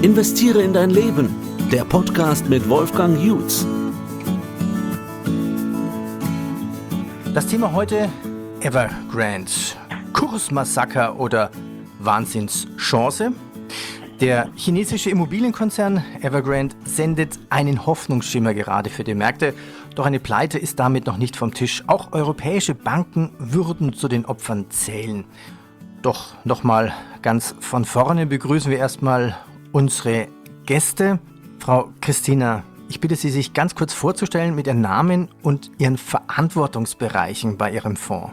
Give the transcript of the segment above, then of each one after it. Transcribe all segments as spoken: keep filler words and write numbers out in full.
Investiere in dein Leben. Der Podcast mit Wolfgang Jutz. Das Thema heute: Evergrande. Kursmassaker oder Wahnsinnschance? Der chinesische Immobilienkonzern Evergrande sendet einen Hoffnungsschimmer gerade für die Märkte. Doch eine Pleite ist damit noch nicht vom Tisch. Auch europäische Banken würden zu den Opfern zählen. Doch nochmal ganz von vorne begrüßen wir erstmal unsere Gäste. Frau Christina, ich bitte Sie, sich ganz kurz vorzustellen mit Ihrem Namen und Ihren Verantwortungsbereichen bei Ihrem Fonds.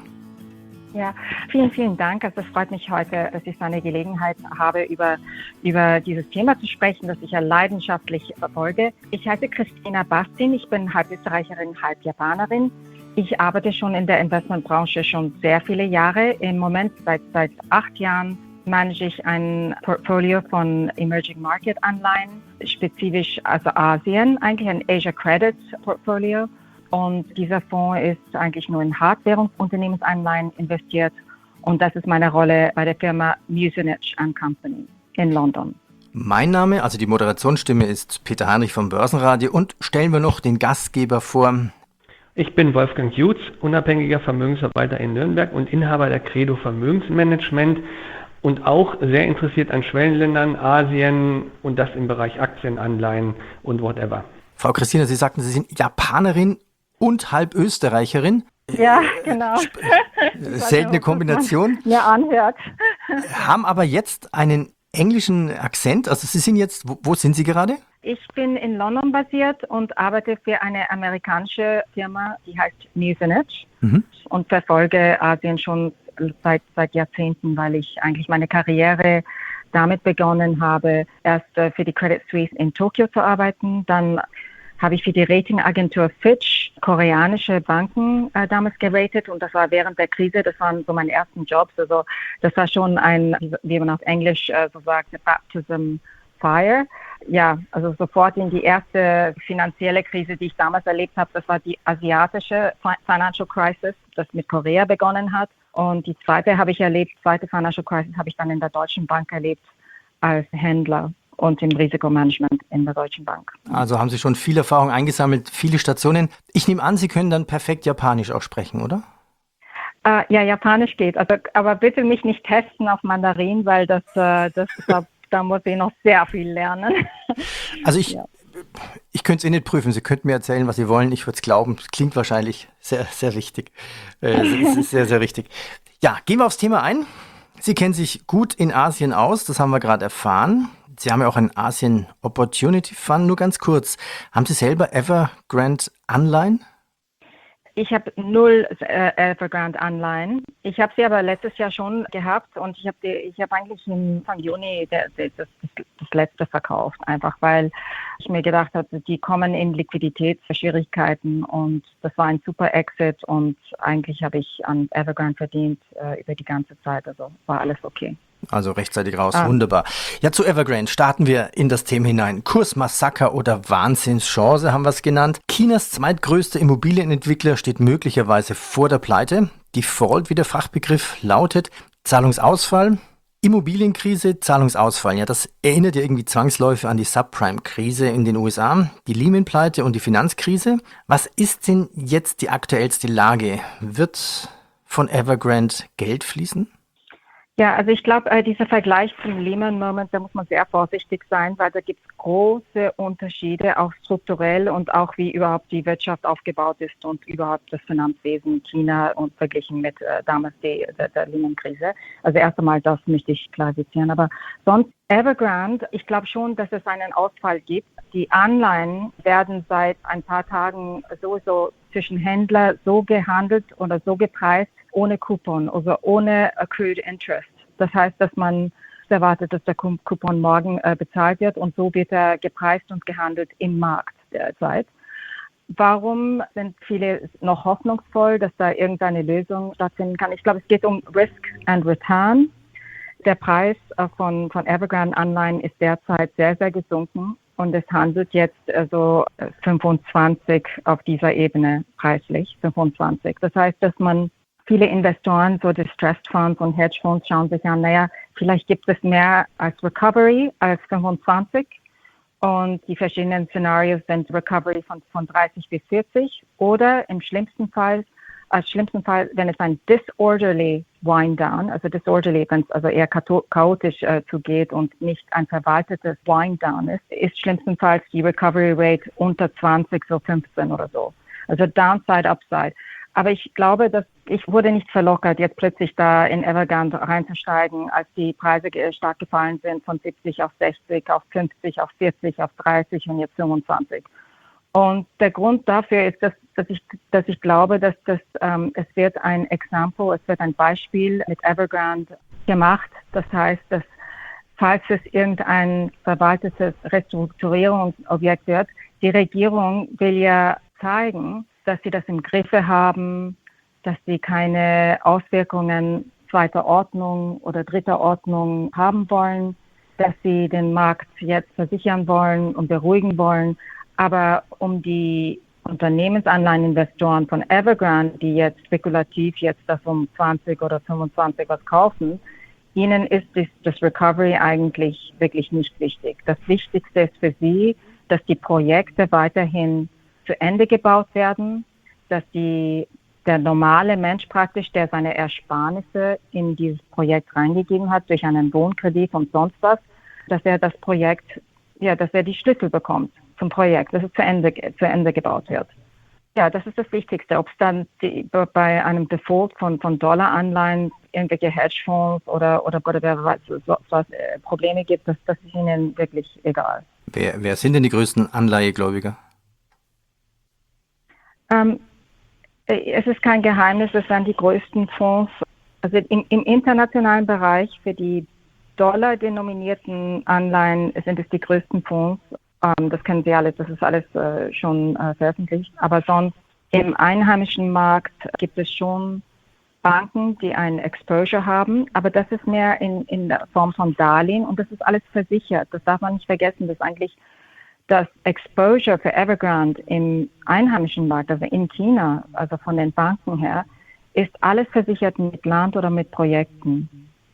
Ja, vielen, vielen Dank. Also es freut mich heute, dass ich so eine Gelegenheit habe, über, über dieses Thema zu sprechen, das ich ja leidenschaftlich verfolge. Ich heiße Christina Bastin, ich bin halb Österreicherin, halb Japanerin. Ich arbeite schon in der Investmentbranche schon sehr viele Jahre. Im Moment, seit, seit acht Jahren, manage ich ein Portfolio von Emerging Market Anleihen, spezifisch also Asien, eigentlich ein Asia Credit Portfolio. Und dieser Fonds ist eigentlich nur in Hartwährungsunternehmensanleihen investiert. Und das ist meine Rolle bei der Firma Muzinich and Company in London. Mein Name, also die Moderationsstimme, ist Peter Heinrich vom Börsenradio. Und stellen wir noch den Gastgeber vor. Ich bin Wolfgang Jutz, unabhängiger Vermögensverwalter in Nürnberg und Inhaber der Credo Vermögensmanagement und auch sehr interessiert an Schwellenländern, Asien und das im Bereich Aktien, Anleihen und whatever. Frau Christina, Sie sagten, Sie sind Japanerin und halb Österreicherin. Ja, genau. Seltene Kombination. Mir anhört. Haben aber jetzt einen englischen Akzent. Also Sie sind jetzt, wo, wo sind Sie gerade? Ich bin in London basiert und arbeite für eine amerikanische Firma, die heißt Muzinich, mhm. und verfolge Asien schon seit, seit Jahrzehnten, weil ich eigentlich meine Karriere damit begonnen habe, erst für die Credit Suisse in Tokio zu arbeiten, dann habe ich für die Ratingagentur Fitch koreanische Banken äh, damals geratet und das war während der Krise, das waren so meine ersten Jobs, also das war schon ein, wie man auf Englisch äh, so sagt, Baptism Fire. Ja, also sofort in die erste finanzielle Krise, die ich damals erlebt habe, das war die asiatische Financial Crisis, das mit Korea begonnen hat. Und die zweite habe ich erlebt, zweite Financial Crisis habe ich dann in der Deutschen Bank erlebt als Händler und im Risikomanagement in der Deutschen Bank. Also haben Sie schon viel Erfahrung eingesammelt, viele Stationen. Ich nehme an, Sie können dann perfekt Japanisch auch sprechen, oder? Uh, ja, Japanisch geht. Also, aber bitte mich nicht testen auf Mandarin, weil das, uh, das da, da muss ich noch sehr viel lernen. Also ich, ja. ich könnte es eh nicht prüfen. Sie könnten mir erzählen, was Sie wollen. Ich würde es glauben. Es klingt wahrscheinlich sehr, sehr richtig. Äh, es ist sehr, sehr richtig. Ja, gehen wir aufs Thema ein. Sie kennen sich gut in Asien aus. Das haben wir gerade erfahren. Sie haben ja auch einen Asien Opportunity Fund. Nur ganz kurz. Haben Sie selber Evergrande Anleihen? Ich habe null äh, Evergrande Anleihen. Ich habe sie aber letztes Jahr schon gehabt und ich habe ich habe eigentlich im Anfang Juni der, der, das, das letzte verkauft, einfach weil ich mir gedacht habe, die kommen in Liquiditätsschwierigkeiten und das war ein super Exit und eigentlich habe ich an Evergrande verdient äh, über die ganze Zeit, also war alles okay. Also rechtzeitig raus, ah. Wunderbar. Ja, zu Evergrande starten wir in das Thema hinein. Kursmassaker oder Wahnsinnschance haben wir es genannt. Chinas zweitgrößter Immobilienentwickler steht möglicherweise vor der Pleite. Default, wie der Fachbegriff lautet. Zahlungsausfall, Immobilienkrise, Zahlungsausfall. Ja, das erinnert ja irgendwie zwangsläufig an die Subprime-Krise in den U S A, die Lehman-Pleite und die Finanzkrise. Was ist denn jetzt die aktuellste Lage? Wird von Evergrande Geld fließen? Ja, also ich glaube, äh, dieser Vergleich zum Lehman-Moment, da muss man sehr vorsichtig sein, weil da gibt es große Unterschiede, auch strukturell und auch wie überhaupt die Wirtschaft aufgebaut ist und überhaupt das Finanzwesen China und verglichen mit äh, damals die, der, der Lehman-Krise. Also erst einmal das möchte ich klarisieren. Aber sonst Evergrande, ich glaube schon, dass es einen Ausfall gibt. Die Anleihen werden seit ein paar Tagen sowieso zwischen Händler so gehandelt oder so gepreist, ohne Coupon, also ohne Accrued Interest. Das heißt, dass man erwartet, dass der Coupon morgen äh, bezahlt wird und so wird er gepreist und gehandelt im Markt derzeit. Warum sind viele noch hoffnungsvoll, dass da irgendeine Lösung stattfinden kann? Ich glaube, es geht um Risk and Return. Der Preis äh, von, von Evergrande-Anleihen ist derzeit sehr, sehr gesunken und es handelt jetzt also fünfundzwanzig auf dieser Ebene preislich, fünfundzwanzig. Das heißt, dass man viele Investoren, so Distressed Funds und Hedgefonds schauen sich an, naja, vielleicht gibt es mehr als Recovery als fünfundzwanzig. Und die verschiedenen Szenarios sind Recovery von, von dreißig bis vierzig oder im schlimmsten Fall, als schlimmsten Fall, wenn es ein disorderly wind down, also disorderly, wenn es also eher chaotisch äh, zugeht und nicht ein verwaltetes wind down ist, ist schlimmstenfalls die Recovery Rate unter zwanzig, so fünfzehn oder so. Also Downside, Upside. Aber ich glaube, dass ich wurde nicht verlockert, jetzt plötzlich da in Evergrande reinzusteigen, als die Preise stark gefallen sind von siebzig auf sechzig, auf fünfzig, auf vierzig, auf dreißig und jetzt fünfundzwanzig. Und der Grund dafür ist, dass, dass, ich, dass ich glaube, dass das, ähm, es wird ein Example, es wird ein Beispiel mit Evergrande gemacht. Das heißt, dass falls es irgendein verwaltetes Restrukturierungsobjekt wird, die Regierung will ja zeigen, dass sie das im Griffe haben, dass sie keine Auswirkungen zweiter Ordnung oder dritter Ordnung haben wollen, dass sie den Markt jetzt versichern wollen und beruhigen wollen. Aber um die Unternehmensanleiheninvestoren von Evergrande, die jetzt spekulativ jetzt das um zwanzig oder fünfundzwanzig was kaufen, ihnen ist das, das Recovery eigentlich wirklich nicht wichtig. Das Wichtigste ist für sie, dass die Projekte weiterhin zu Ende gebaut werden, dass die, der normale Mensch praktisch, der seine Ersparnisse in dieses Projekt reingegeben hat, durch einen Wohnkredit und sonst was, dass er das Projekt, ja, dass er die Schlüssel bekommt zum Projekt, dass es zu Ende, zu Ende gebaut wird. Ja, das ist das Wichtigste. Ob es dann die, bei einem Default von, von Dollaranleihen irgendwelche Hedgefonds oder, oder, oder wer weiß, so, so, äh, Probleme gibt, das, das ist ihnen wirklich egal. Wer, wer sind denn die größten Anleihegläubiger? Ähm, es ist kein Geheimnis, es sind die größten Fonds. Also im, im internationalen Bereich für die dollar-denominierten Anleihen sind es die größten Fonds. Ähm, das kennen Sie alles, das ist alles äh, schon äh, veröffentlicht. Aber sonst im einheimischen Markt gibt es schon Banken, die ein Exposure haben, aber das ist mehr in, in der Form von Darlehen und das ist alles versichert. Das darf man nicht vergessen, dass eigentlich das Exposure für Evergrande im einheimischen Markt, also in China, also von den Banken her, ist alles versichert mit Land oder mit Projekten.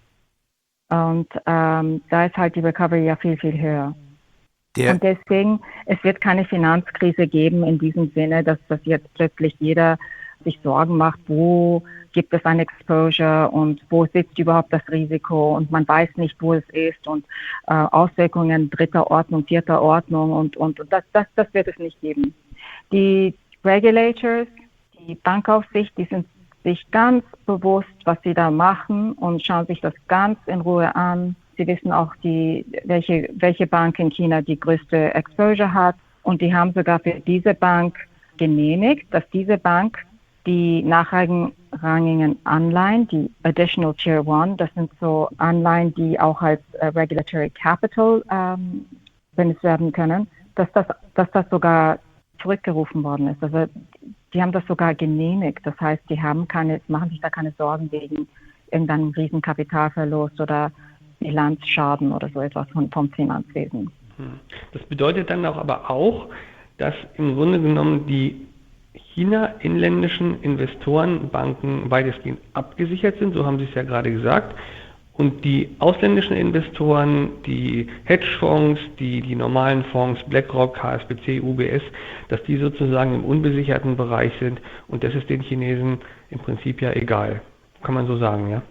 Und ähm, da ist halt die Recovery ja viel, viel höher. Der und deswegen, es wird keine Finanzkrise geben in diesem Sinne, dass, dass jetzt plötzlich jeder sich Sorgen macht, wo gibt es ein Exposure und wo sitzt überhaupt das Risiko und man weiß nicht, wo es ist und äh, Auswirkungen dritter Ordnung, vierter Ordnung und, und, und das, das, das wird es nicht geben. Die Regulators, die Bankaufsicht, die sind sich ganz bewusst, was sie da machen und schauen sich das ganz in Ruhe an. Sie wissen auch, die, welche, welche Bank in China die größte Exposure hat und die haben sogar für diese Bank genehmigt, dass diese Bank die nachrangigen Anleihen, die Additional Tier One, das sind so Anleihen, die auch als äh, Regulatory Capital ähm, benutzt werden können, dass das, dass das sogar zurückgerufen worden ist. Also die haben das sogar genehmigt. Das heißt, die haben keine, machen sich da keine Sorgen wegen irgendeinem riesen Kapitalverlust oder Bilanzschaden oder so etwas von, vom Finanzwesen. Das bedeutet dann auch aber auch, dass im Grunde genommen die China-inländischen Investorenbanken weitestgehend abgesichert sind, so haben Sie es ja gerade gesagt, und die ausländischen Investoren, die Hedgefonds, die, die normalen Fonds, BlackRock, H S B C, U B S, dass die sozusagen im unbesicherten Bereich sind und das ist den Chinesen im Prinzip ja egal. Kann man so sagen, ja?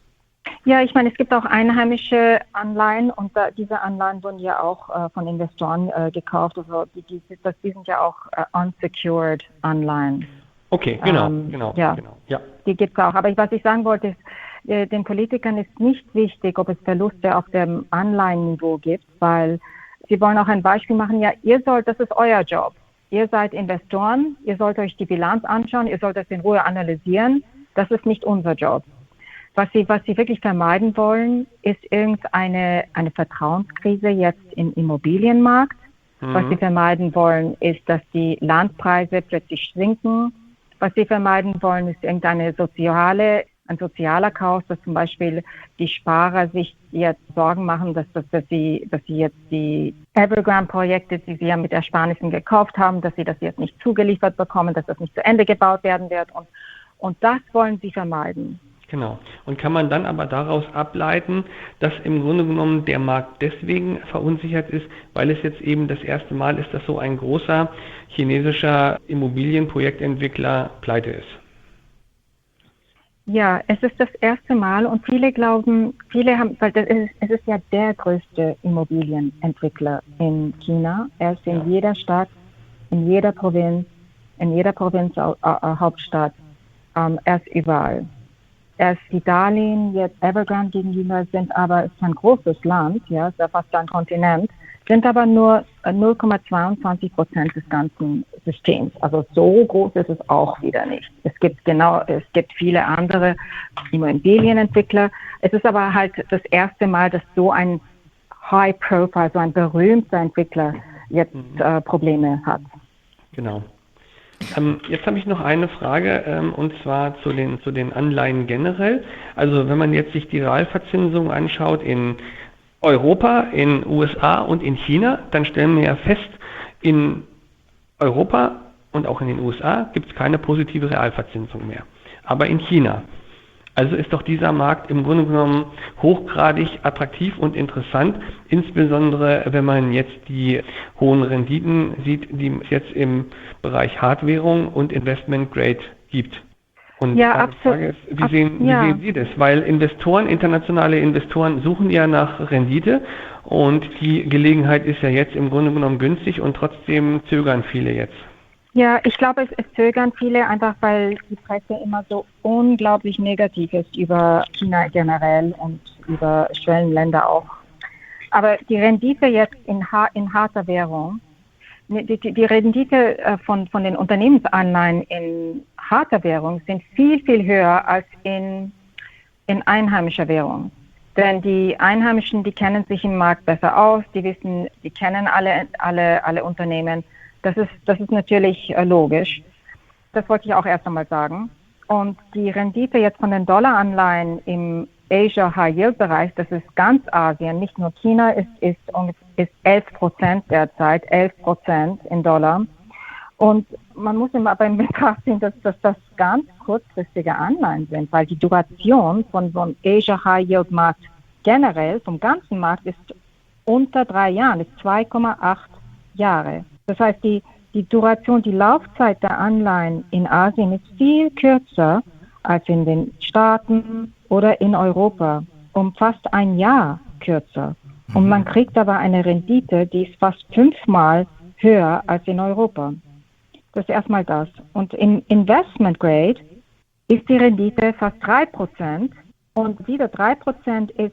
Ja, ich meine, es gibt auch einheimische Anleihen und da, diese Anleihen wurden ja auch äh, von Investoren äh, gekauft. Also die, die, das, die sind ja auch äh, unsecured Anleihen. Okay, genau, ähm, genau, ja, genau. Ja. Die gibt es auch. Aber was ich sagen wollte, ist, äh, den Politikern ist nicht wichtig, ob es Verluste auf dem Anleihenniveau gibt, weil sie wollen auch ein Beispiel machen. Ja, ihr sollt, das ist euer Job. Ihr seid Investoren, ihr sollt euch die Bilanz anschauen, ihr sollt das in Ruhe analysieren. Das ist nicht unser Job. Was sie, was sie wirklich vermeiden wollen, ist irgendeine eine Vertrauenskrise jetzt im Immobilienmarkt. Mhm. Was sie vermeiden wollen, ist, dass die Landpreise plötzlich sinken. Was sie vermeiden wollen, ist irgendeine soziale, ein sozialer Chaos, dass zum Beispiel die Sparer sich jetzt Sorgen machen, dass, dass, dass, sie, dass sie jetzt die Evergrande-Projekte, die sie ja mit Ersparnissen gekauft haben, dass sie das jetzt nicht zugeliefert bekommen, dass das nicht zu Ende gebaut werden wird. Und, und das wollen sie vermeiden. Genau. Und kann man dann aber daraus ableiten, dass im Grunde genommen der Markt deswegen verunsichert ist, weil es jetzt eben das erste Mal ist, dass so ein großer chinesischer Immobilienprojektentwickler pleite ist? Ja, es ist das erste Mal und viele glauben, viele haben, weil das ist, es ist ja der größte Immobilienentwickler in China. Er ist in Ja. jeder Stadt, in jeder Provinz, in jeder Provinz, äh, äh, Hauptstadt, ähm, er ist überall. Erst die Darlehen jetzt Evergrande gegenüber sind aber, es ist ein großes Land, ja, es ist ja fast ein Kontinent, sind aber nur äh, null Komma zweiundzwanzig Prozent des ganzen Systems. Also so groß ist es auch wieder nicht. Es gibt genau, es gibt viele andere Immobilienentwickler. Es ist aber halt das erste Mal, dass so ein High Profile, so ein berühmter Entwickler jetzt äh, Probleme hat. Genau. Ähm, jetzt habe ich noch eine Frage, ähm, und zwar zu den, zu den Anleihen generell. Also wenn man jetzt sich die Realverzinsung anschaut in Europa, in U S A und in China, dann stellen wir ja fest, in Europa und auch in den U S A gibt es keine positive Realverzinsung mehr. Aber in China. Also ist doch dieser Markt im Grunde genommen hochgradig attraktiv und interessant, insbesondere wenn man jetzt die hohen Renditen sieht, die es jetzt im Bereich Hardwährung und Investment Grade gibt. Und Ja, meine absolut. Frage ist, wie sehen, wie Ja. sehen Sie das? Weil Investoren, internationale Investoren suchen ja nach Rendite und die Gelegenheit ist ja jetzt im Grunde genommen günstig und trotzdem zögern viele jetzt. Ja, ich glaube, es, es zögern viele einfach, weil die Presse immer so unglaublich negativ ist über China generell und über Schwellenländer auch. Aber die Rendite jetzt in, ha in harter Währung, die, die, die Rendite äh, von, von den Unternehmensanleihen in harter Währung sind viel, viel höher als in, in einheimischer Währung. Denn die Einheimischen, die kennen sich im Markt besser aus, die wissen, die kennen alle, alle, alle Unternehmen. Das ist, das ist natürlich äh, logisch. Das wollte ich auch erst einmal sagen. Und die Rendite jetzt von den Dollaranleihen im Asia High Yield Bereich, das ist ganz Asien, nicht nur China, ist, ist, ist elf Prozent derzeit, elf Prozent in Dollar. Und man muss immer aber in Betracht ziehen, dass, dass das ganz kurzfristige Anleihen sind, weil die Duration von so einem Asia High Yield Markt generell, vom ganzen Markt, ist unter drei Jahren, ist zwei Komma acht Jahre. Das heißt, die, die Duration, die Laufzeit der Anleihen in Asien ist viel kürzer als in den Staaten oder in Europa, um fast ein Jahr kürzer. Und man kriegt aber eine Rendite, die ist fast fünfmal höher als in Europa. Das ist erstmal das. Und im Investment Grade ist die Rendite fast drei Prozent und wieder drei Prozent ist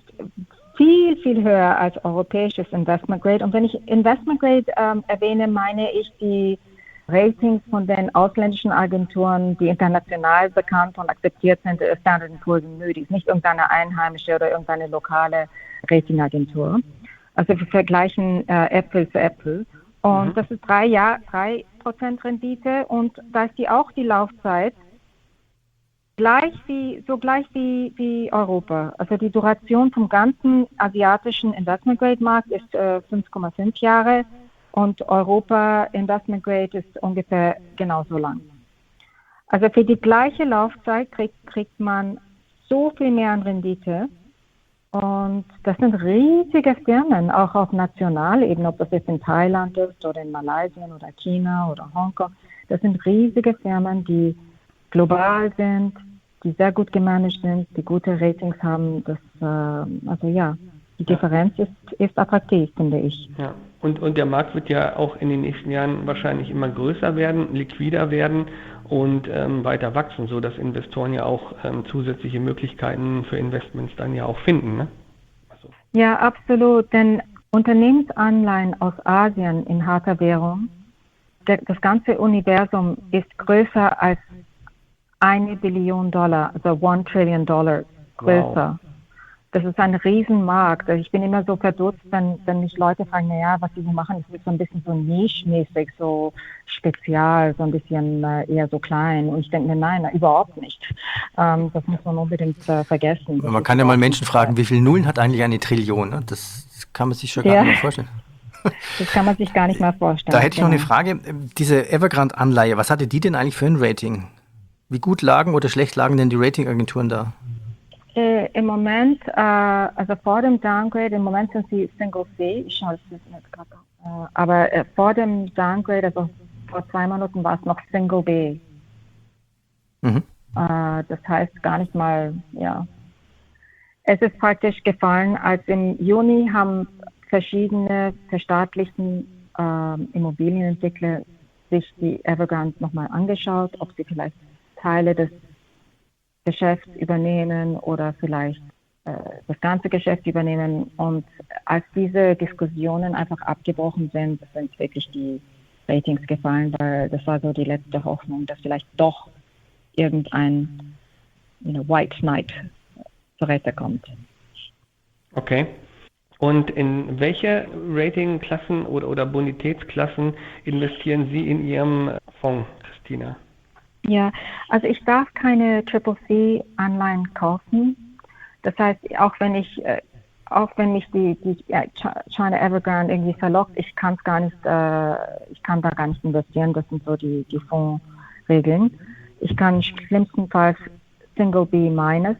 viel, viel höher als europäisches Investment Grade. Und wenn ich Investment Grade ähm, erwähne, meine ich die Ratings von den ausländischen Agenturen, die international bekannt und akzeptiert sind, Standard and Poor's und Moody's, nicht irgendeine einheimische oder irgendeine lokale Ratingagentur. Also wir vergleichen äh, Äpfel zu Äpfel. Und mhm. das ist drei Jahr, drei Prozent Rendite und da ist die auch die Laufzeit gleich wie, so gleich wie, wie Europa. Also die Duration vom ganzen asiatischen Investment Grade Markt ist äh, fünf Komma fünf Jahre und Europa Investment Grade ist ungefähr genauso lang. Also für die gleiche Laufzeit kriegt, kriegt man so viel mehr an Rendite und das sind riesige Firmen, auch auf Nationalebene, ob das jetzt in Thailand ist oder in Malaysia oder China oder Hongkong. Das sind riesige Firmen, die global sind, die sehr gut gemanagt sind, die gute Ratings haben. Das, äh, also ja, die Differenz ist, ist attraktiv, finde ich. Ja. Und, und der Markt wird ja auch in den nächsten Jahren wahrscheinlich immer größer werden, liquider werden und ähm, weiter wachsen, sodass Investoren ja auch ähm, zusätzliche Möglichkeiten für Investments dann ja auch finden. Ne? Also. Ja, absolut. Denn Unternehmensanleihen aus Asien in harter Währung, der, das ganze Universum ist größer als eine Billion Dollar, also one Trillion Dollar größer. Wow. Das ist ein Riesenmarkt. Also ich bin immer so verdutzt, wenn, wenn mich Leute fragen, naja, was sie so machen, das ist so ein bisschen so niche-mäßig, so spezial, so ein bisschen äh, eher so klein. Und ich denke mir, nein, na, überhaupt nicht. Ähm, das muss man unbedingt äh, vergessen. Man kann ja mal Menschen fragen, wie viele Nullen hat eigentlich eine Trillion? Ne? Das, das kann man sich schon ja. gar nicht mehr vorstellen. Das kann man sich gar nicht mehr vorstellen. Da hätte ich noch eine Frage. Diese Evergrande-Anleihe, was hatte die denn eigentlich für ein Rating? Wie gut lagen oder schlecht lagen denn die Ratingagenturen da? Äh, Im Moment, äh, also vor dem Downgrade, im Moment sind sie Single C, ich schaue das jetzt gerade an. Äh, aber äh, vor dem Downgrade, also vor zwei Monaten war es noch Single B. Mhm. Äh, das heißt gar nicht mal, ja. Es ist praktisch gefallen, als im Juni haben verschiedene verstaatlichten äh, Immobilienentwickler sich die Evergrande nochmal angeschaut, ob sie vielleicht Teile des Geschäfts übernehmen oder vielleicht äh, das ganze Geschäft übernehmen. Und als diese Diskussionen einfach abgebrochen sind, sind wirklich die Ratings gefallen, weil das war so die letzte Hoffnung, dass vielleicht doch irgendein you know, White Knight zur Rette kommt. Okay. Und in welche Ratingklassen oder, oder Bonitätsklassen investieren Sie in Ihrem Fonds, Christina? Ja, also ich darf keine Triple C Anleihen kaufen. Das heißt, auch wenn ich, äh, auch wenn mich die, die ja, China Evergrande irgendwie verlockt, ich kann es gar nicht, äh, ich kann da gar nicht investieren. Das sind so die, die Fondsregeln. Ich kann schlimmstenfalls Single B minus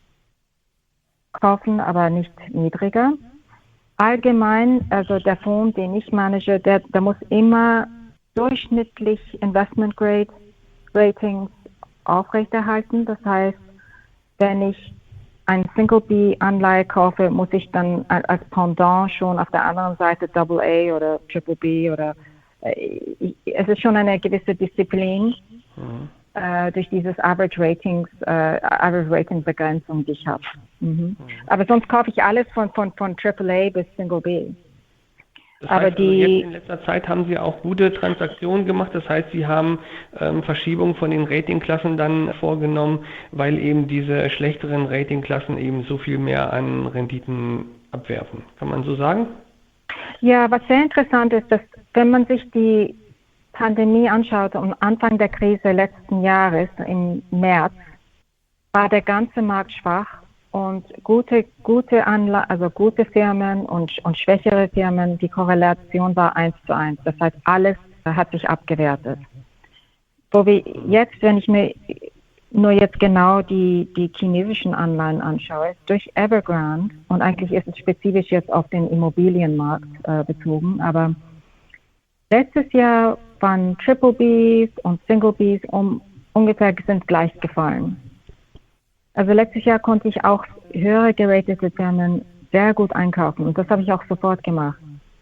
kaufen, aber nicht niedriger. Allgemein, also der Fonds, den ich manage, der, der muss immer durchschnittlich Investment Grade Ratings aufrechterhalten. Das heißt, wenn ich ein Single B Anleihe kaufe, muss ich dann als Pendant schon auf der anderen Seite Double A oder Triple B oder äh, es ist schon eine gewisse Disziplin mhm. äh, durch dieses Average Ratings, äh, Average Rating Begrenzung, die ich habe. Mhm. Mhm. Aber sonst kaufe ich alles von von von Triple A bis Single B. Das Aber heißt, die, also jetzt in letzter Zeit haben Sie auch gute Transaktionen gemacht. Das heißt, Sie haben ähm, Verschiebungen von den Ratingklassen dann vorgenommen, weil eben diese schlechteren Ratingklassen eben so viel mehr an Renditen abwerfen. Kann man so sagen? Ja, was sehr interessant ist, dass wenn man sich die Pandemie anschaut, am Anfang der Krise letzten Jahres, im März, war der ganze Markt schwach. Und gute, gute Anla also gute Firmen und, und schwächere Firmen, die Korrelation war eins zu eins. Das heißt, alles hat sich abgewertet. Wo wir jetzt, wenn ich mir nur jetzt genau die, die chinesischen Anleihen anschaue, durch Evergrande, und eigentlich ist es spezifisch jetzt auf den Immobilienmarkt äh, bezogen, aber letztes Jahr waren Triple Bs und Single Bs um, ungefähr sind gleich gefallen. Also letztes Jahr konnte ich auch höhere geratete Firmen sehr gut einkaufen und das habe ich auch sofort gemacht.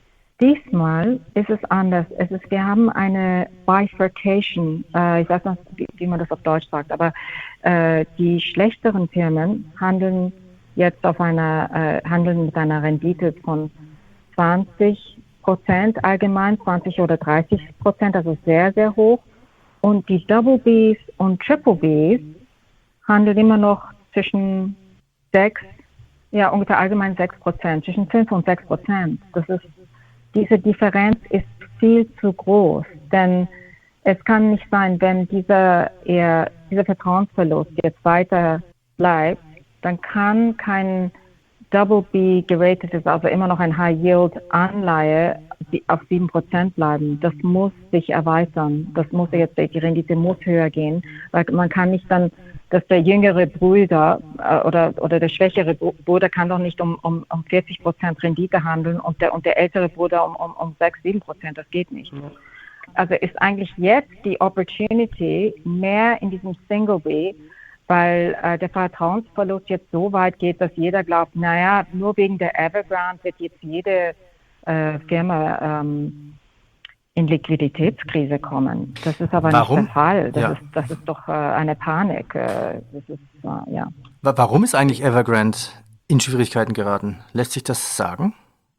Diesmal ist es anders. Es ist, wir haben eine Bifurcation, äh, ich weiß nicht, wie, wie man das auf Deutsch sagt, aber äh, die schlechteren Firmen handeln jetzt auf einer, äh, handeln mit einer Rendite von zwanzig Prozent allgemein, zwanzig oder dreißig Prozent, also sehr, sehr hoch. Und die Double Bs und Triple Bs handelt immer noch zwischen sechs, ja ungefähr allgemein sechs Prozent, zwischen fünf und sechs Prozent. Das ist, diese Differenz ist viel zu groß, denn es kann nicht sein, wenn dieser, eher, dieser Vertrauensverlust jetzt weiter bleibt, dann kann kein Double B geratetes, also immer noch ein High Yield Anleihe auf sieben Prozent bleiben. Das muss sich erweitern. Das muss jetzt, die Rendite muss höher gehen, weil man kann nicht dann, dass der jüngere Bruder äh, oder, oder der schwächere Bruder kann doch nicht um, um, um vierzig Prozent Rendite handeln und der, und der ältere Bruder um, um, um sechs, sieben Prozent. Das geht nicht. Also ist eigentlich jetzt die Opportunity mehr in diesem Single B, weil äh, der Vertrauensverlust jetzt so weit geht, dass jeder glaubt, naja, nur wegen der Evergrande wird jetzt jede äh, Firma ähm, in Liquiditätskrise kommen. Das ist aber Warum? nicht der Fall. Das, ja. ist, das ist doch äh, eine Panik. Äh, das ist, äh, ja. Warum ist eigentlich Evergrande in Schwierigkeiten geraten? Lässt sich das sagen?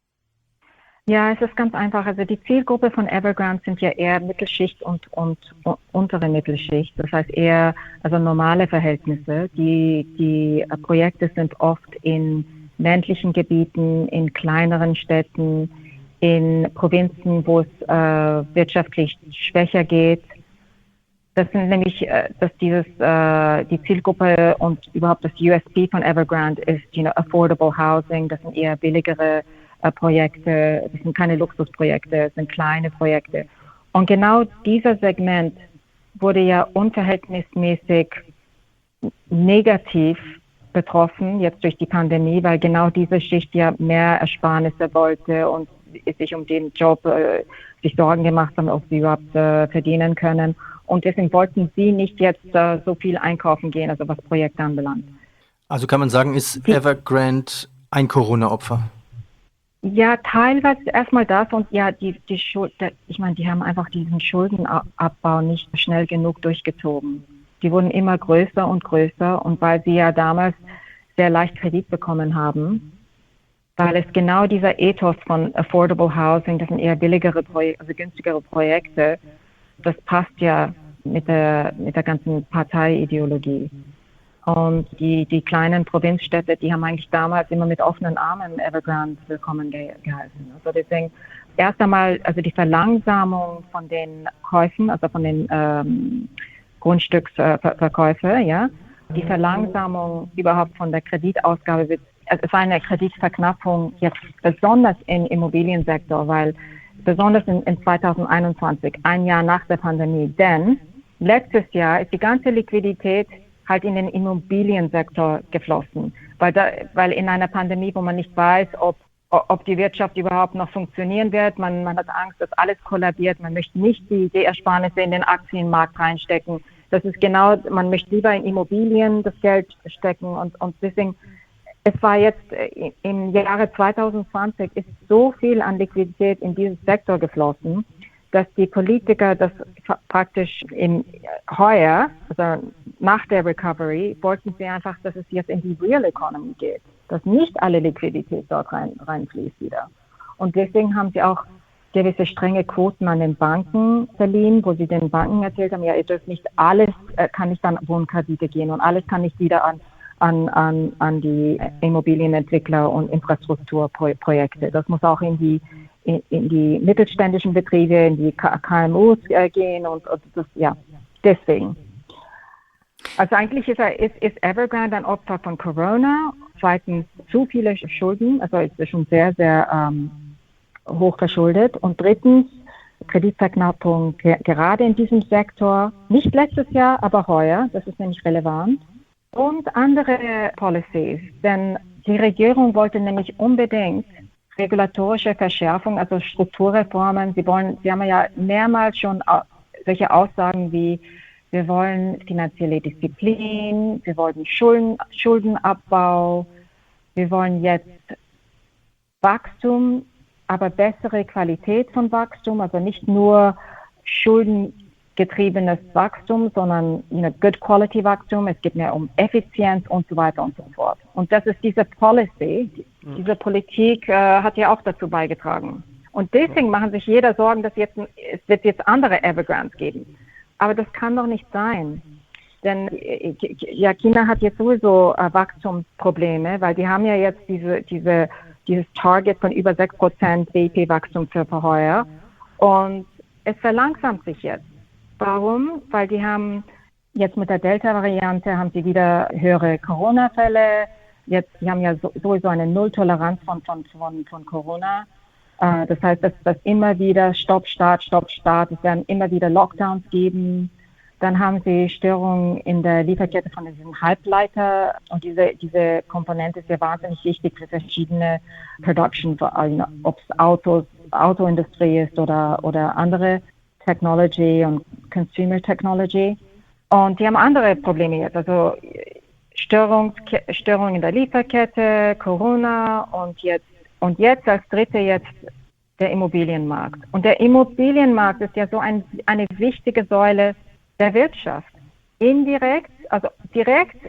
Ja, es ist ganz einfach. Also die Zielgruppe von Evergrande sind ja eher Mittelschicht und, und, und untere Mittelschicht. Das heißt eher also normale Verhältnisse. Die, die äh, Projekte sind oft in ländlichen Gebieten, in kleineren Städten, in Provinzen, wo es äh, wirtschaftlich schwächer geht. Das sind nämlich, äh, dass dieses äh, die Zielgruppe und überhaupt das U S P von Evergrande ist, you know, affordable housing. Das sind eher billigere äh, Projekte. Das sind keine Luxusprojekte, das sind kleine Projekte. Und genau dieser Segment wurde ja unverhältnismäßig negativ betroffen, jetzt durch die Pandemie, weil genau diese Schicht ja mehr Ersparnisse wollte und sich um den Job äh, sich Sorgen gemacht haben, ob sie überhaupt äh, verdienen können. Und deswegen wollten sie nicht jetzt äh, so viel einkaufen gehen, also was Projekte anbelangt. Also kann man sagen, ist Evergrande ein Corona-Opfer? Ja, teilweise erstmal das und ja, die, die Schuld, ich meine, die haben einfach diesen Schuldenabbau nicht schnell genug durchgezogen. Die wurden immer größer und größer und weil sie ja damals sehr leicht Kredit bekommen haben, weil es genau dieser Ethos von Affordable Housing, das sind eher billigere Projekte, also günstigere Projekte, das passt ja mit der, mit der ganzen Parteiideologie. Und die, die kleinen Provinzstädte, die haben eigentlich damals immer mit offenen Armen Evergrande willkommen ge- geheißen. Also deswegen erst einmal, also die Verlangsamung von den Käufen, also von den ähm, Grundstücksverkäufen, ja, die Verlangsamung überhaupt von der Kreditausgabe wird, also es war eine Kreditverknappung jetzt besonders im Immobiliensektor, weil besonders in, in zwanzig einundzwanzig, ein Jahr nach der Pandemie, denn letztes Jahr ist die ganze Liquidität halt in den Immobiliensektor geflossen, weil, da, weil in einer Pandemie, wo man nicht weiß, ob, ob die Wirtschaft überhaupt noch funktionieren wird, man, man hat Angst, dass alles kollabiert, man möchte nicht die, die Ersparnisse in den Aktienmarkt reinstecken. Das ist genau, man möchte lieber in Immobilien das Geld stecken und, und deswegen, es war jetzt im Jahre zwanzig zwanzig ist so viel an Liquidität in diesen Sektor geflossen, dass die Politiker das praktisch im heuer, also nach der Recovery, wollten sie einfach, dass es jetzt in die Real Economy geht, dass nicht alle Liquidität dort rein, reinfließt wieder. Und deswegen haben sie auch gewisse strenge Quoten an den Banken verliehen, wo sie den Banken erzählt haben, ja, ihr dürft nicht alles, äh, kann nicht an Wohnkredite gehen und alles kann nicht wieder an, an, an, an die Immobilienentwickler und Infrastrukturprojekte. Das muss auch in die In, in die mittelständischen Betriebe, in die K M Us äh, gehen und, und das, ja, deswegen. Also eigentlich ist, er, ist, ist Evergrande ein Opfer von Corona, zweitens zu viele Schulden, also ist es schon sehr, sehr ähm, hoch verschuldet und drittens Kreditverknappung ge- gerade in diesem Sektor, nicht letztes Jahr, aber heuer, das ist nämlich relevant und andere Policies, denn die Regierung wollte nämlich unbedingt regulatorische Verschärfung, also Strukturreformen. Sie wollen, Sie haben ja mehrmals schon solche Aussagen wie, wir wollen finanzielle Disziplin, wir wollen Schulden, Schuldenabbau, wir wollen jetzt Wachstum, aber bessere Qualität von Wachstum, also nicht nur schuldengetriebenes Wachstum, sondern eine Good Quality Wachstum. Es geht mehr um Effizienz und so weiter und so fort. Und das ist diese Policy, diese Politik äh, hat ja auch dazu beigetragen. Und deswegen machen sich jeder Sorgen, dass jetzt, es wird jetzt andere Evergrandes geben. Aber das kann doch nicht sein. Denn ja, China hat jetzt sowieso äh, Wachstumsprobleme, weil die haben ja jetzt diese, diese, dieses Target von über sechs Prozent B I P-Wachstum für heuer. Und es verlangsamt sich jetzt. Warum? Weil die haben jetzt mit der Delta-Variante haben sie wieder höhere Corona-Fälle. Jetzt, die haben ja so, sowieso eine Nulltoleranz von, von, von, von Corona. Äh, das heißt, dass das immer wieder Stopp, Start, Stopp, Start. Es werden immer wieder Lockdowns geben. Dann haben sie Störungen in der Lieferkette von diesem Halbleiter. Und diese, diese Komponente ist ja wahnsinnig wichtig für verschiedene Production, ob es Autos, Autoindustrie ist oder, oder andere Technology und Consumer Technology. Und die haben andere Probleme jetzt. Also Störung, Störung in der Lieferkette, Corona und jetzt, und jetzt als dritte jetzt der Immobilienmarkt. Und der Immobilienmarkt ist ja so ein, eine wichtige Säule der Wirtschaft. Indirekt, also direkt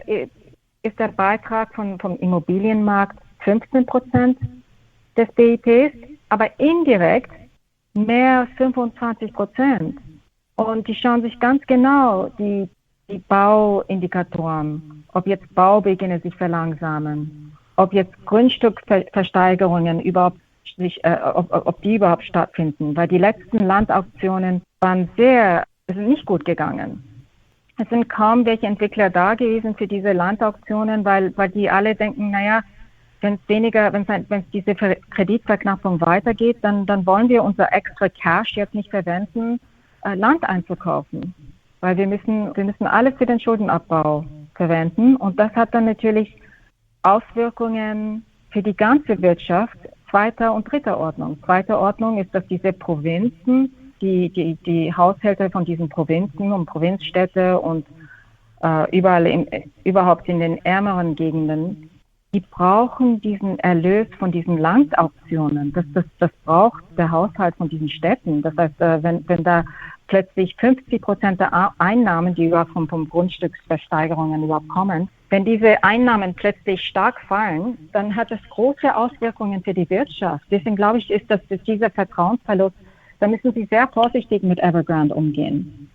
ist der Beitrag von, vom Immobilienmarkt fünfzehn Prozent des B I Ps, aber indirekt mehr als fünfundzwanzig Prozent. Und die schauen sich ganz genau die, die Bauindikatoren, ob jetzt Baubeginne sich verlangsamen, ob jetzt Grundstückversteigerungen überhaupt sich, äh, ob, ob die überhaupt stattfinden, weil die letzten Landauktionen waren sehr, sind nicht gut gegangen. Es sind kaum welche Entwickler da gewesen für diese Landauktionen, weil, weil die alle denken, naja, wenn es weniger, wenn es diese Kreditverknappung weitergeht, dann, dann wollen wir unser extra Cash jetzt nicht verwenden, äh, Land einzukaufen. Weil wir müssen, wir müssen alles für den Schuldenabbau verwenden. Und das hat dann natürlich Auswirkungen für die ganze Wirtschaft zweiter und dritter Ordnung. Zweiter Ordnung ist, dass diese Provinzen, die, die, die Haushalte von diesen Provinzen und Provinzstädte und äh, überall im, überhaupt in den ärmeren Gegenden, die brauchen diesen Erlös von diesen Landauktionen. Das, das, das braucht der Haushalt von diesen Städten. Das heißt, äh, wenn, wenn da plötzlich fünfzig Prozent der Einnahmen, die überhaupt vom, vom Grundstücksversteigerungen überhaupt kommen, wenn diese Einnahmen plötzlich stark fallen, dann hat das große Auswirkungen für die Wirtschaft. Deswegen glaube ich, ist das, dass dieser Vertrauensverlust, da müssen Sie sehr vorsichtig mit Evergrande umgehen.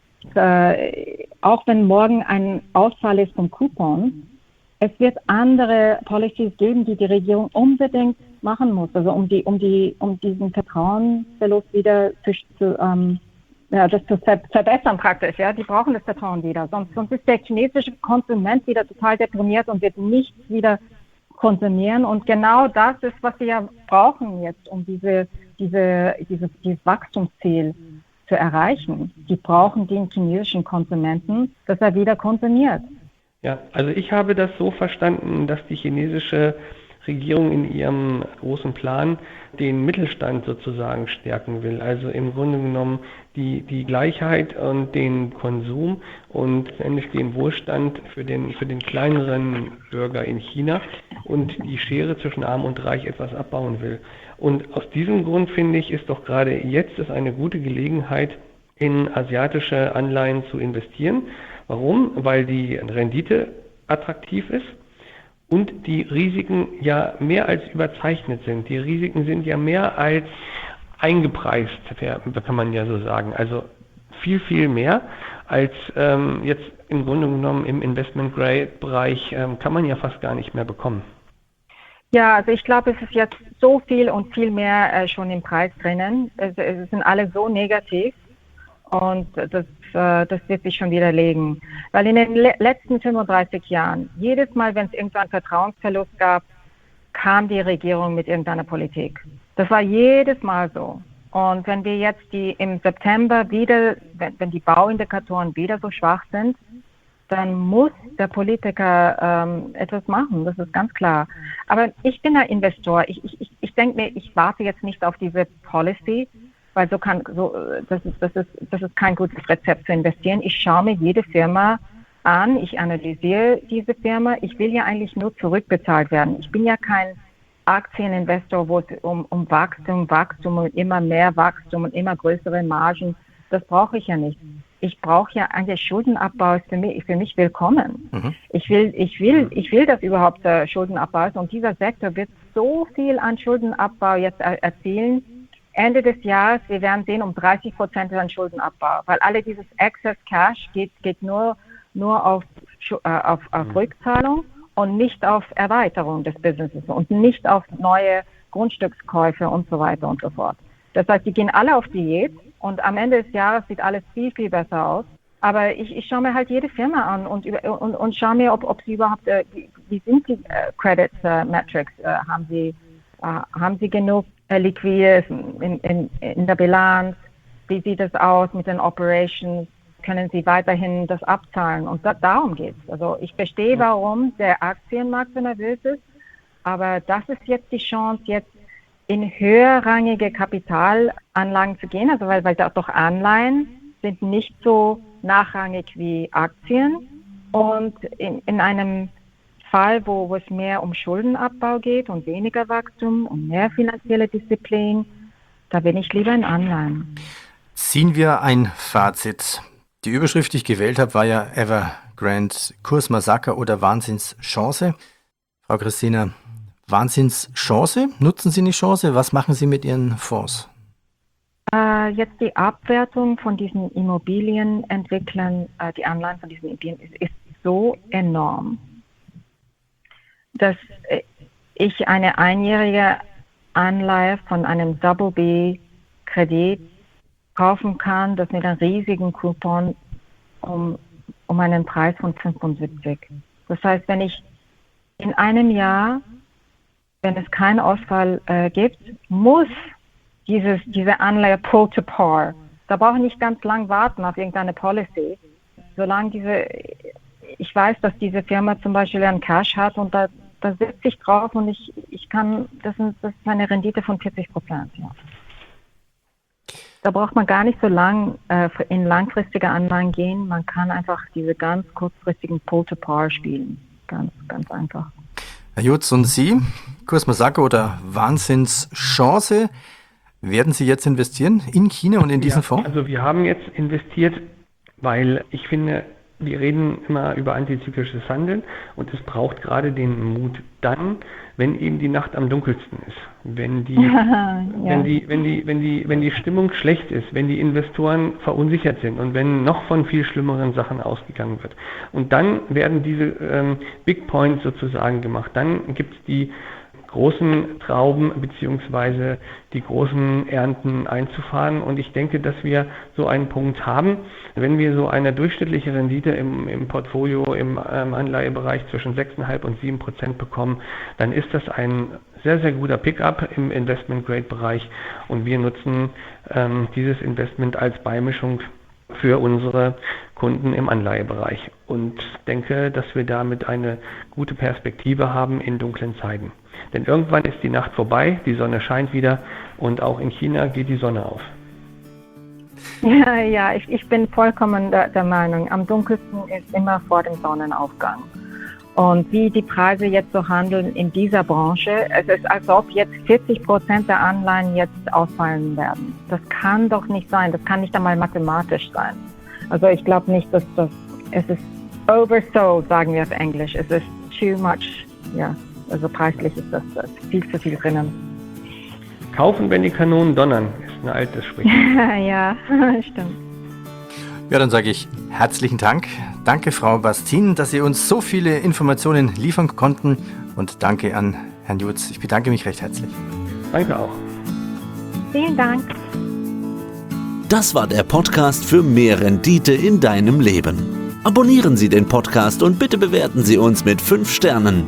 Äh, auch wenn morgen ein Ausfall ist vom Coupon, es wird andere Policies geben, die die Regierung unbedingt machen muss, also um die, um die, um diesen Vertrauensverlust wieder zu, zu ähm, ja, das zu ver- verbessern praktisch, ja. Die brauchen das Vertrauen wieder. Sonst, sonst ist der chinesische Konsument wieder total deprimiert und wird nichts wieder konsumieren. Und genau das ist, was sie ja brauchen jetzt, um diese, diese, dieses, dieses Wachstumsziel zu erreichen. Die brauchen den chinesischen Konsumenten, dass er wieder konsumiert. Ja, also ich habe das so verstanden, dass die chinesische Regierung in ihrem großen Plan den Mittelstand sozusagen stärken will. Also im Grunde genommen die, die Gleichheit und den Konsum und letztendlich den Wohlstand für den, für den kleineren Bürger in China und die Schere zwischen Arm und Reich etwas abbauen will. Und aus diesem Grund finde ich, ist doch gerade jetzt ist eine gute Gelegenheit, in asiatische Anleihen zu investieren. Warum? Weil die Rendite attraktiv ist und die Risiken ja mehr als überzeichnet sind. Die Risiken sind ja mehr als eingepreist, kann man ja so sagen. Also viel, viel mehr als ähm, jetzt im Grunde genommen im Investment-Grade-Bereich ähm, kann man ja fast gar nicht mehr bekommen. Ja, also ich glaube, es ist jetzt so viel und viel mehr äh, schon im Preis drinnen. Es, es sind alle so negativ. Und das, äh, das wird sich schon widerlegen. Weil in den le- letzten fünfunddreißig Jahren, jedes Mal, wenn es irgendeinen Vertrauensverlust gab, kam die Regierung mit irgendeiner Politik. Das war jedes Mal so. Und wenn wir jetzt die im September wieder, wenn, wenn die Bauindikatoren wieder so schwach sind, dann muss der Politiker ähm, etwas machen, das ist ganz klar. Aber ich bin ein Investor. Ich, ich, ich denke mir, ich warte jetzt nicht auf diese Policy, weil so kann, so, das ist, das ist, das ist kein gutes Rezept zu investieren. Ich schaue mir jede Firma an, ich analysiere diese Firma. Ich will ja eigentlich nur zurückbezahlt werden. Ich bin ja kein Aktieninvestor, wo es um, um Wachstum, Wachstum und immer mehr Wachstum und immer größere Margen, das brauche ich ja nicht. Ich brauche ja eigentlich Schuldenabbau, ist für mich, für mich willkommen. Mhm. Ich will, ich will, ich will, dass überhaupt äh, Schuldenabbau ist und dieser Sektor wird so viel an Schuldenabbau jetzt er- erzielen. Ende des Jahres, wir werden sehen, um dreißig Prozent an Schuldenabbau, weil alle dieses Excess Cash geht, geht nur, nur auf, äh, auf, auf mhm. Rückzahlung und nicht auf Erweiterung des Businesses und nicht auf neue Grundstückskäufe und so weiter und so fort. Das heißt, die gehen alle auf Diät und am Ende des Jahres sieht alles viel, viel besser aus. Aber ich, ich schaue mir halt jede Firma an und, und, und schaue mir, ob, ob sie überhaupt, äh, wie, wie sind die äh, Credit äh, Metrics, äh, haben sie, äh, haben sie genug Liquides in, in, in der Bilanz, wie sieht es aus mit den Operations, können sie weiterhin das abzahlen und da, darum geht es. Also ich verstehe, warum der Aktienmarkt so nervös ist, aber das ist jetzt die Chance, jetzt in höherrangige Kapitalanlagen zu gehen, also weil, weil doch Anleihen sind nicht so nachrangig wie Aktien und in, in einem Fall, wo, wo es mehr um Schuldenabbau geht und weniger Wachstum und mehr finanzielle Disziplin, da bin ich lieber in Anleihen. Ziehen wir ein Fazit. Die Überschrift, die ich gewählt habe, war ja Evergrande Kursmassaker oder Wahnsinnschance. Frau Christina, Wahnsinnschance? Nutzen Sie eine Chance? Was machen Sie mit Ihren Fonds? Äh, jetzt die Abwertung von diesen Immobilienentwicklern, äh, die Anleihen von diesen Immobilien ist, ist so enorm, dass ich eine einjährige Anleihe von einem Double B Kredit kaufen kann, das mit einem riesigen Coupon um, um einen Preis von fünfundsiebzig. Das heißt, wenn ich in einem Jahr, wenn es keinen Ausfall äh, gibt, muss dieses, diese Anleihe pull to par. Da brauche ich nicht ganz lang warten auf irgendeine Policy. Solange diese, ich weiß, dass diese Firma zum Beispiel einen Cash hat und da da sitze ich drauf und ich, ich kann, das, sind, das ist eine Rendite von vierzig Prozent. Ja. Da braucht man gar nicht so lang äh, in langfristige Anleihen gehen. Man kann einfach diese ganz kurzfristigen Pull-to-Par spielen. Ganz, ganz einfach. Herr Jutz, und Sie, Kurs Masaka oder Wahnsinnschance, werden Sie jetzt investieren in China und in diesen ja, Fonds? Also wir haben jetzt investiert, weil ich finde, wir reden immer über antizyklisches Handeln und es braucht gerade den Mut dann, wenn eben die Nacht am dunkelsten ist, wenn die, ja. wenn die, wenn die, wenn die, wenn die Stimmung schlecht ist, wenn die Investoren verunsichert sind und wenn noch von viel schlimmeren Sachen ausgegangen wird. Und dann werden diese ähm, Big Points sozusagen gemacht. Dann gibt es die großen Trauben beziehungsweise die großen Ernten einzufahren. Und ich denke, dass wir so einen Punkt haben. Wenn wir so eine durchschnittliche Rendite im, im Portfolio, im ähm, Anleihebereich zwischen sechs Komma fünf und sieben Prozent bekommen, dann ist das ein sehr, sehr guter Pickup im Investment-Grade-Bereich. Und wir nutzen ähm, dieses Investment als Beimischung für unsere Kunden im Anleihebereich. Und denke, dass wir damit eine gute Perspektive haben in dunklen Zeiten. Denn irgendwann ist die Nacht vorbei, die Sonne scheint wieder und auch in China geht die Sonne auf. Ja, ja, ich, ich bin vollkommen der, der Meinung, am dunkelsten ist immer vor dem Sonnenaufgang. Und wie die Preise jetzt so handeln in dieser Branche, es ist, als ob jetzt vierzig Prozent der Anleihen jetzt ausfallen werden. Das kann doch nicht sein, das kann nicht einmal mathematisch sein. Also ich glaube nicht, dass das, es ist oversold, sagen wir auf Englisch, es ist too much, ja. Also preislich ist das, das viel zu viel drinnen. Kaufen, wenn die Kanonen donnern, ist ein altes Sprichwort. Ja, stimmt. Ja, dann sage ich herzlichen Dank. Danke, Frau Bastin, dass Sie uns so viele Informationen liefern konnten. Und danke an Herrn Jutz. Ich bedanke mich recht herzlich. Danke auch. Vielen Dank. Das war der Podcast für mehr Rendite in deinem Leben. Abonnieren Sie den Podcast und bitte bewerten Sie uns mit fünf Sternen.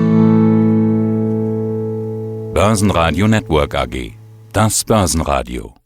Börsenradio Network A G. Das Börsenradio.